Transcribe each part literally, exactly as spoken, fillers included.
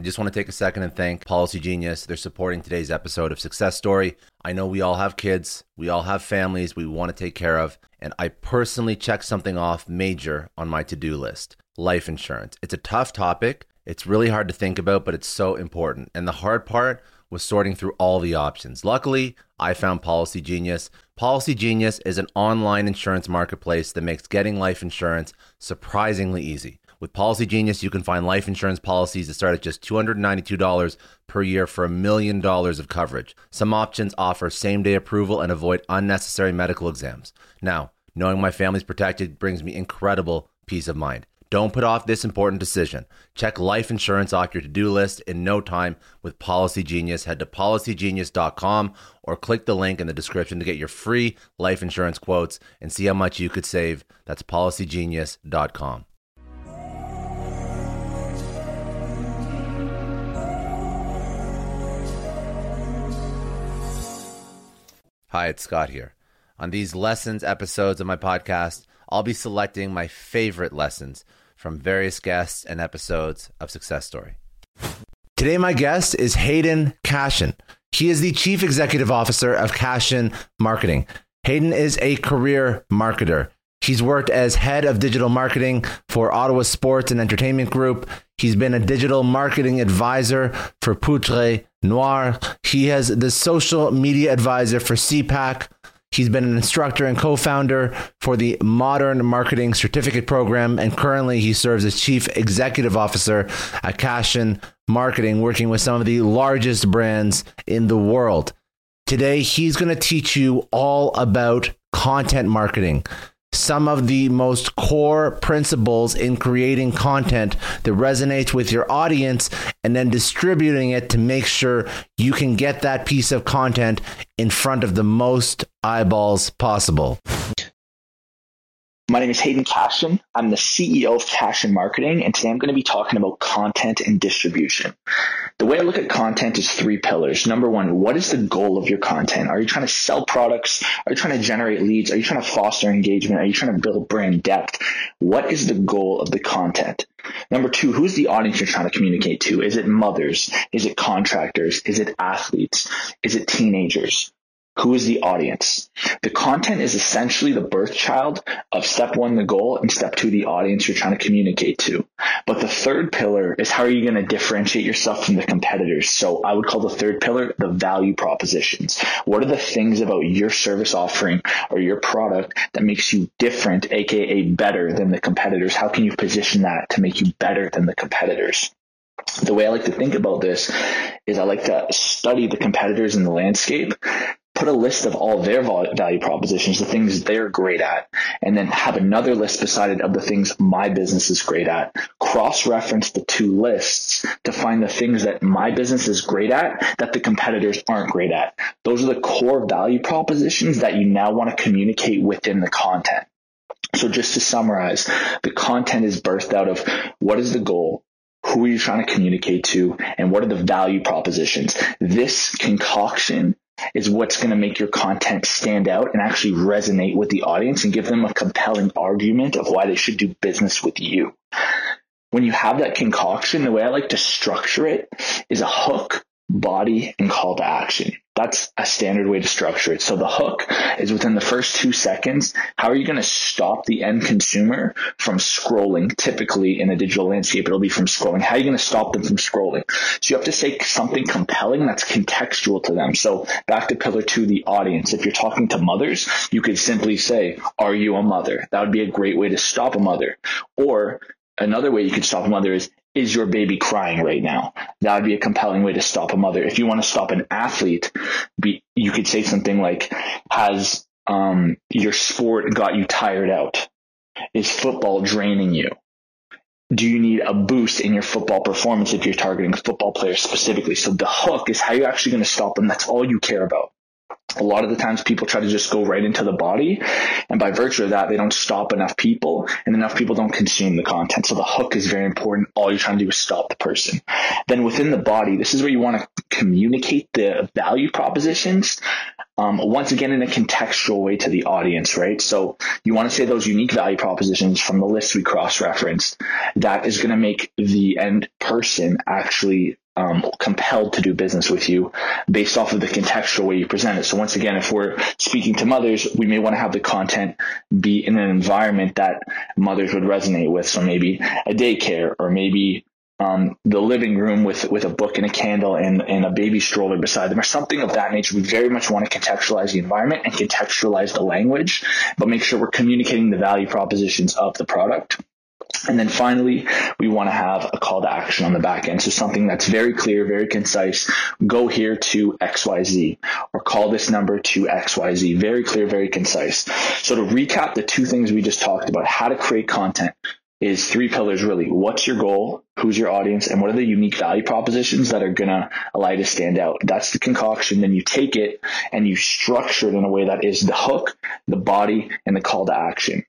I just want to take a second and thank Policy Genius. They're supporting today's episode of Success Story. I know we all have kids, we all have families we want to take care of, and I personally checked something off major on my to-do list: life insurance. It's a tough topic. It's really hard to think about, but it's so important. And the hard part was sorting through all the options. Luckily, I found Policy Genius. Policy Genius is an online insurance marketplace that makes getting life insurance surprisingly easy. With Policy Genius, you can find life insurance policies that start at just two hundred ninety-two dollars per year for a million dollars of coverage. Some options offer same-day approval and avoid unnecessary medical exams. Now, knowing my family's protected brings me incredible peace of mind. Don't put off this important decision. Check life insurance off your to-do list in no time with Policy Genius. Head to policy genius dot com or click the link in the description to get your free life insurance quotes and see how much you could save. That's policy genius dot com. Hi, it's Scott here. On these lessons episodes of my podcast, I'll be selecting my favorite lessons from various guests and episodes of Success Story. Today, my guest is Hayden Cashin. He is the Chief Executive Officer of Cashin Marketing. Hayden is a career marketer. He's worked as head of digital marketing for Ottawa Sports and Entertainment Group. He's been a digital marketing advisor for Poutre Noir. He has the social media advisor for C PAC. He's been an instructor and co-founder for the Modern Marketing Certificate Program, and currently he serves as Chief Executive Officer at Cashin Marketing, working with some of the largest brands in the world. Today, he's going to teach you all about content marketing, some of the most core principles in creating content that resonates with your audience, and then distributing it to make sure you can get that piece of content in front of the most eyeballs possible. My name is Hayden Cashin. I'm the C E O of Cashin Marketing, and today I'm going to be talking about content and distribution. The way I look at content is three pillars. Number one, what is the goal of your content? Are you trying to sell products? Are you trying to generate leads? Are you trying to foster engagement? Are you trying to build brand depth? What is the goal of the content? Number two, who's the audience you're trying to communicate to? Is it mothers? Is it contractors? Is it athletes? Is it teenagers? Who is the audience? The content is essentially the birth child of step one, the goal, and step two, the audience you're trying to communicate to. But the third pillar is how are you going to differentiate yourself from the competitors? So I would call the third pillar the value propositions. What are the things about your service offering or your product that makes you different, aka better than the competitors? How can you position that to make you better than the competitors? The way I like to think about this is I like to study the competitors in the landscape, put a list of all their value propositions, the things they're great at, and then have another list beside it of the things my business is great at. Cross-reference the two lists to find the things that my business is great at that the competitors aren't great at. Those are the core value propositions that you now want to communicate within the content. So just to summarize, the content is birthed out of what is the goal, who are you trying to communicate to, and what are the value propositions. This concoction is what's going to make your content stand out and actually resonate with the audience and give them a compelling argument of why they should do business with you. When you have that concoction, the way I like to structure it is a hook, body, and call to action. That's a standard way to structure it. So the hook is within the first two seconds. How are you going to stop the end consumer from scrolling? Typically in a digital landscape, it'll be from scrolling. How are you going to stop them from scrolling? So you have to say something compelling that's contextual to them. So back to pillar two, the audience. If you're talking to mothers, you could simply say, are you a mother? That would be a great way to stop a mother. Or another way you could stop a mother is, is your baby crying right now? That would be a compelling way to stop a mother. If you want to stop an athlete, be, you could say something like, has um, your sport got you tired out? Is football draining you? Do you need a boost in your football performance if you're targeting football players specifically? So the hook is how you're actually going to stop them. That's all you care about. A lot of the times people try to just go right into the body, and by virtue of that, they don't stop enough people, and enough people don't consume the content. So the hook is very important. All you're trying to do is stop the person. Then within the body, this is where you want to communicate the value propositions. um, once again, in a contextual way to the audience, right? So you want to say those unique value propositions from the list we cross-referenced that is going to make the end person actually um, compelled to do business with you based off of the contextual way you present it. So once again, if we're speaking to mothers, we may want to have the content be in an environment that mothers would resonate with. So maybe a daycare, or maybe Um, the living room with with a book and a candle and, and a baby stroller beside them, or something of that nature. We very much want to contextualize the environment and contextualize the language, but make sure we're communicating the value propositions of the product. And then finally, we want to have a call to action on the back end. So something that's very clear, very concise. Go here to X Y Z, or call this number to X Y Z. Very clear, very concise. So to recap the two things we just talked about, how to create content is three pillars really. What's your goal? Who's your audience? And what are the unique value propositions that are going to allow you to stand out? That's the concoction. Then you take it and you structure it in a way that is the hook, the body, and the call to action.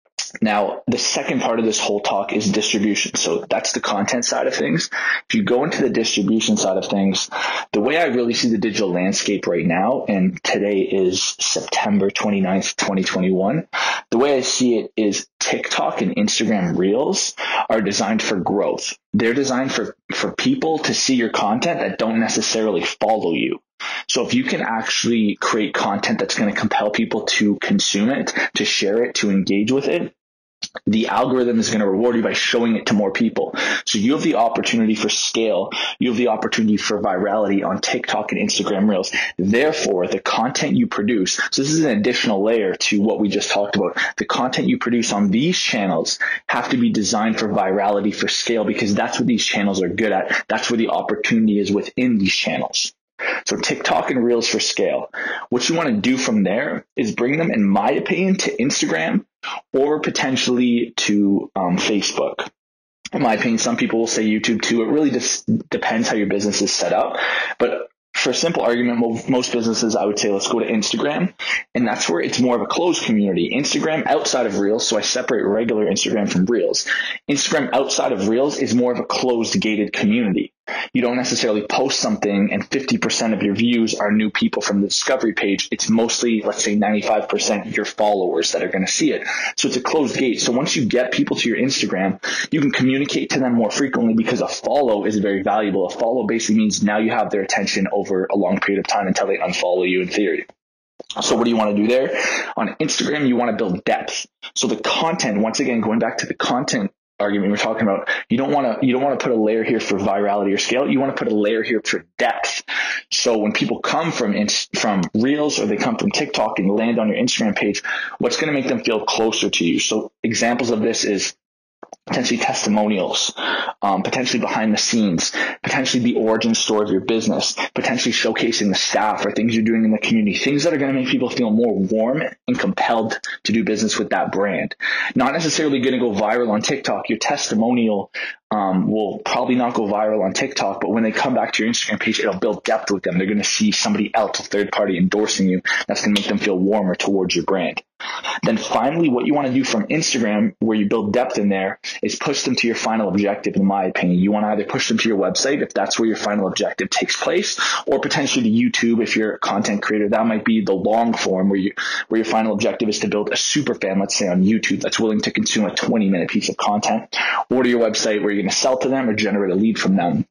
Now, the second part of this whole talk is distribution. So that's the content side of things. If you go into the distribution side of things, the way I really see the digital landscape right now, and today is September twenty-ninth, twenty twenty-one, the way I see it is TikTok and Instagram Reels are designed for growth. They're designed for, for people to see your content that don't necessarily follow you. So if you can actually create content that's going to compel people to consume it, to share it, to engage with it, the algorithm is going to reward you by showing it to more people. So you have the opportunity for scale. You have the opportunity for virality on TikTok and Instagram Reels. Therefore, the content you produce, so this is an additional layer to what we just talked about. The content you produce on these channels have to be designed for virality, for scale, because that's what these channels are good at. That's where the opportunity is within these channels. So TikTok and Reels for scale. What you want to do from there is bring them, in my opinion, to Instagram or potentially to um, Facebook. In my opinion, some people will say YouTube too. It really just depends how your business is set up. But for a simple argument, most businesses, I would say, let's go to Instagram. And that's where it's more of a closed community. Instagram outside of Reels, so I separate regular Instagram from Reels. Instagram outside of Reels is more of a closed, gated community. You don't necessarily post something and fifty percent of your views are new people from the discovery page. It's mostly, let's say, ninety-five percent your followers that are going to see it. So it's a closed gate. So once you get people to your Instagram, you can communicate to them more frequently, because a follow is very valuable. A follow basically means now you have their attention over a long period of time until they unfollow you in theory. So what do you want to do there? On Instagram, you want to build depth. So the content, once again, going back to the content argument we're talking about, you don't want to you don't want to put a layer here for virality or scale. You want to put a layer here for depth. So when people come from from Reels or they come from TikTok and land on your Instagram page, what's going to make them feel closer to you? So examples of this is potentially testimonials, um, potentially behind the scenes, potentially the origin story of your business, potentially showcasing the staff or things you're doing in the community, things that are going to make people feel more warm and compelled to do business with that brand. Not necessarily going to go viral on TikTok. Your testimonial um, will probably not go viral on TikTok, but when they come back to your Instagram page, it'll build depth with them. They're going to see somebody else, a third party, endorsing you. That's going to make them feel warmer towards your brand. Then finally, what you want to do from Instagram, where you build depth in there, is push them to your final objective, in my opinion. You want to either push them to your website, if that's where your final objective takes place, or potentially to YouTube if you're a content creator. That might be the long form, where you where your final objective is to build a super fan, let's say on YouTube, that's willing to consume a twenty minute piece of content, or to your website where you're going to sell to them or generate a lead from them.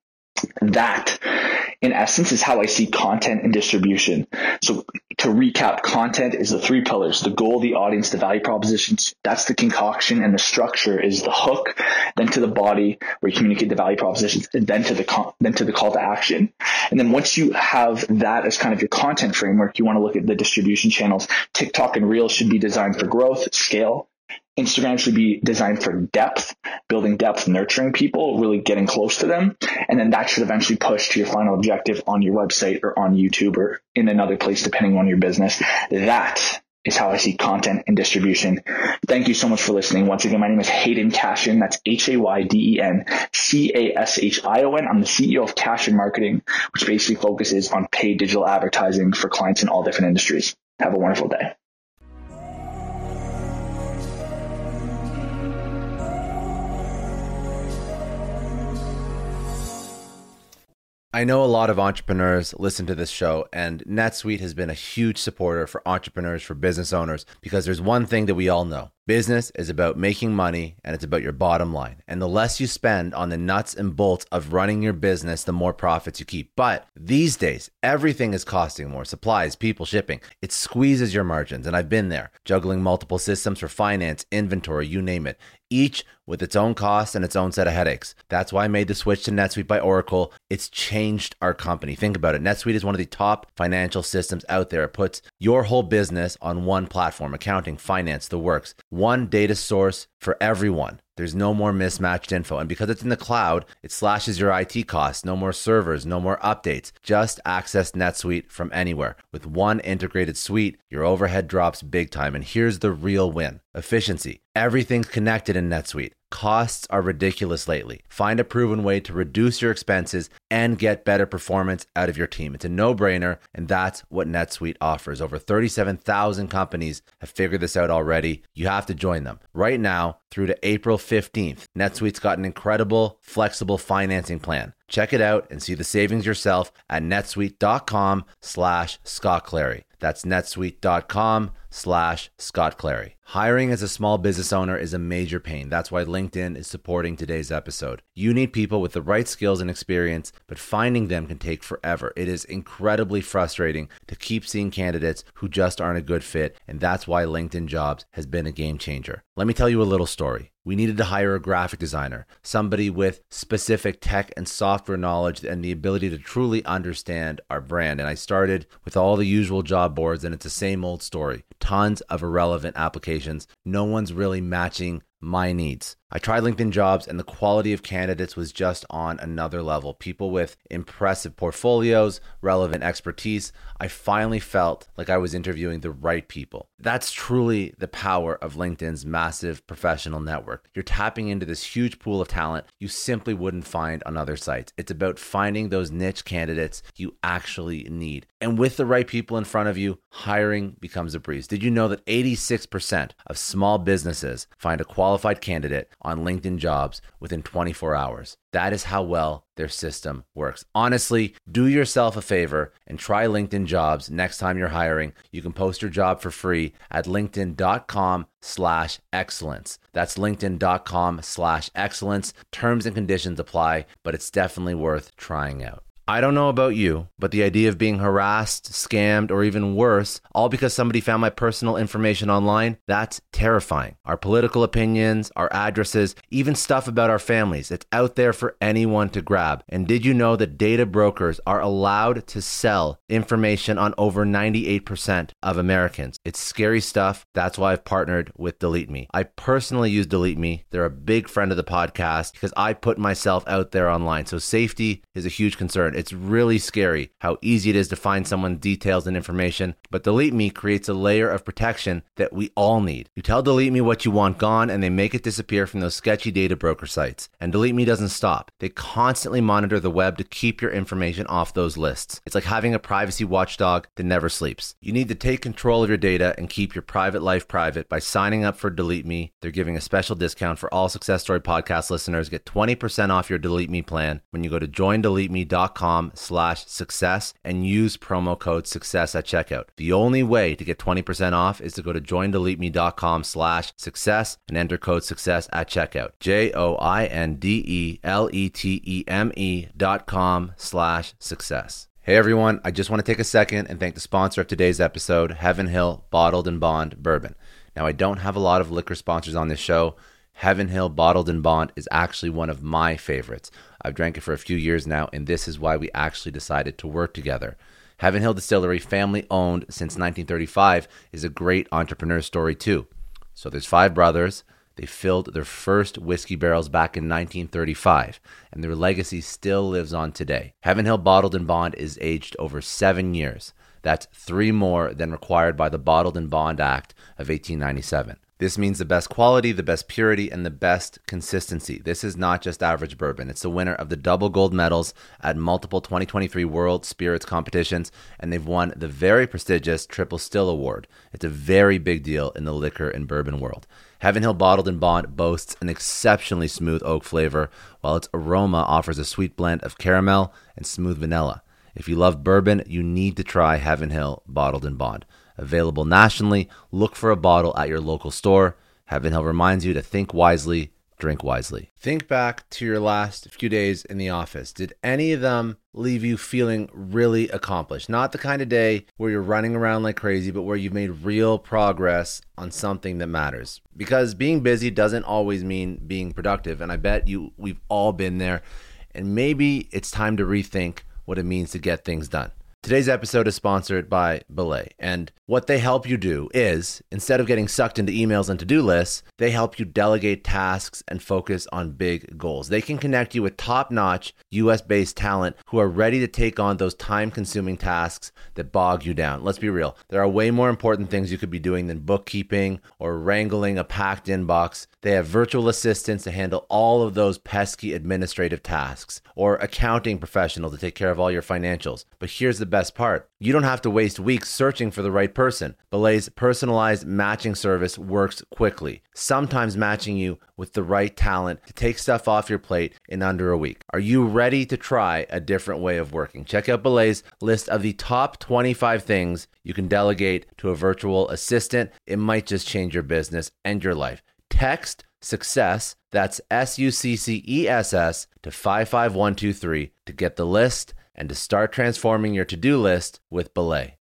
That, in essence, is how I see content and distribution. So to recap, content is the three pillars: the goal, the audience, the value propositions. That's the concoction, and the structure is the hook, then to the body where you communicate the value propositions, and then to the con- then to the call to action. And then once you have that as kind of your content framework, you want to look at the distribution channels. TikTok and Reels should be designed for growth, scale. Instagram should be designed for depth, building depth, nurturing people, really getting close to them. And then that should eventually push to your final objective on your website or on YouTube or in another place, depending on your business. That is how I see content and distribution. Thank you so much for listening. Once again, my name is Hayden Cashion. That's H A Y D E N C A S H I O N. I'm the C E O of Cashion Marketing, which basically focuses on paid digital advertising for clients in all different industries. Have a wonderful day. I know a lot of entrepreneurs listen to this show, and NetSuite has been a huge supporter for entrepreneurs, for business owners, because there's one thing that we all know. Business is about making money, and it's about your bottom line. And the less you spend on the nuts and bolts of running your business, the more profits you keep. But these days, everything is costing more. Supplies, people, shipping. It squeezes your margins, and I've been there, juggling multiple systems for finance, inventory, you name it, each with its own costs and its own set of headaches. That's why I made the switch to NetSuite by Oracle. It's changed our company. Think about it. NetSuite is one of the top financial systems out there. It puts your whole business on one platform, accounting, finance, the works. One data source for everyone. There's no more mismatched info. And because it's in the cloud, it slashes your I T costs. No more servers, no more updates. Just access NetSuite from anywhere. With one integrated suite, your overhead drops big time. And here's the real win. Efficiency. Everything's connected in NetSuite. Costs are ridiculous lately. Find a proven way to reduce your expenses and get better performance out of your team. It's a no-brainer, and that's what NetSuite offers. Over thirty-seven thousand companies have figured this out already. You have to join them. Right now, through to April fifteenth, NetSuite's got an incredible, flexible financing plan. Check it out and see the savings yourself at netsuite.com slash Scott Clary. That's netsuite.com slash Scott Clary. Hiring as a small business owner is a major pain. That's why LinkedIn is supporting today's episode. You need people with the right skills and experience, but finding them can take forever. It is incredibly frustrating to keep seeing candidates who just aren't a good fit, and that's why LinkedIn Jobs has been a game changer. Let me tell you a little story. We needed to hire a graphic designer, somebody with specific tech and software knowledge and the ability to truly understand our brand. And I started with all the usual job boards, and it's the same old story. Tons of irrelevant applications. No one's really matching my needs. I tried LinkedIn Jobs, and the quality of candidates was just on another level. People with impressive portfolios, relevant expertise. I finally felt like I was interviewing the right people. That's truly the power of LinkedIn's massive professional network. You're tapping into this huge pool of talent you simply wouldn't find on other sites. It's about finding those niche candidates you actually need. And with the right people in front of you, hiring becomes a breeze. Did you know that eighty-six percent of small businesses find a qualified candidate on LinkedIn Jobs within twenty-four hours? That is how well their system works. Honestly, do yourself a favor and try LinkedIn Jobs next time you're hiring. You can post your job for free at linkedin.com slash excellence. That's linkedin.com slash excellence. Terms and conditions apply, but it's definitely worth trying out. I don't know about you, but the idea of being harassed, scammed, or even worse, all because somebody found my personal information online, that's terrifying. Our political opinions, our addresses, even stuff about our families, it's out there for anyone to grab. And did you know that data brokers are allowed to sell information on over ninety-eight percent of Americans? It's scary stuff. That's why I've partnered with Delete Me. I personally use Delete Me. They're a big friend of the podcast because I put myself out there online. So safety is a huge concern. It's really scary how easy it is to find someone's details and information, but Delete Me creates a layer of protection that we all need. You tell Delete Me what you want gone, and they make it disappear from those sketchy data broker sites. And Delete Me doesn't stop. They constantly monitor the web to keep your information off those lists. It's like having a privacy watchdog that never sleeps. You need to take control of your data and keep your private life private by signing up for Delete Me. They're giving a special discount for all Success Story podcast listeners. Get twenty percent off your Delete Me plan when you go to join delete me dot com slash success and use promo code success at checkout. The only way to get twenty percent off is to go to join delete me dot com slash success and enter code success at checkout. J O I N D E L E T E M E dot com slash success. Hey everyone, I just want to take a second and thank the sponsor of today's episode, Heaven Hill Bottled and Bond Bourbon. Now, I don't have a lot of liquor sponsors on this show. Heaven Hill Bottled and Bond is actually one of my favorites. I've drank it for a few years now, and this is why we actually decided to work together. Heaven Hill Distillery, family owned since nineteen thirty-five, is a great entrepreneur story too. So there's five brothers. They filled their first whiskey barrels back in nineteen thirty-five, and their legacy still lives on today. Heaven Hill Bottled and Bond is aged over seven years. That's three more than required by the Bottled and Bond Act of eighteen ninety-seven. This means the best quality, the best purity, and the best consistency. This is not just average bourbon. It's the winner of the double gold medals at multiple twenty twenty-three World Spirits competitions, and they've won the very prestigious Triple Still Award. It's a very big deal in the liquor and bourbon world. Heaven Hill Bottled and Bond boasts an exceptionally smooth oak flavor, while its aroma offers a sweet blend of caramel and smooth vanilla. If you love bourbon, you need to try Heaven Hill Bottled and Bond. Available nationally, look for a bottle at your local store. Heaven Hill reminds you to think wisely, drink wisely. Think back to your last few days in the office. Did any of them leave you feeling really accomplished? Not the kind of day where you're running around like crazy, but where you've made real progress on something that matters. Because being busy doesn't always mean being productive, and I bet you we've all been there. And maybe it's time to rethink what it means to get things done. Today's episode is sponsored by Belay, and what they help you do is, instead of getting sucked into emails and to-do lists, they help you delegate tasks and focus on big goals. They can connect you with top-notch U S-based talent who are ready to take on those time-consuming tasks that bog you down. Let's be real. There are way more important things you could be doing than bookkeeping or wrangling a packed inbox. They have virtual assistants to handle all of those pesky administrative tasks, or accounting professionals to take care of all your financials. But here's the best part. You don't have to waste weeks searching for the right person. Belay's personalized matching service works quickly, sometimes matching you with the right talent to take stuff off your plate in under a week. Are you ready to try a different way of working? Check out Belay's list of the top twenty-five things you can delegate to a virtual assistant. It might just change your business and your life. Text SUCCESS, that's S U C C E S S, to five five one two three to get the list and to start transforming your to-do list with Belay.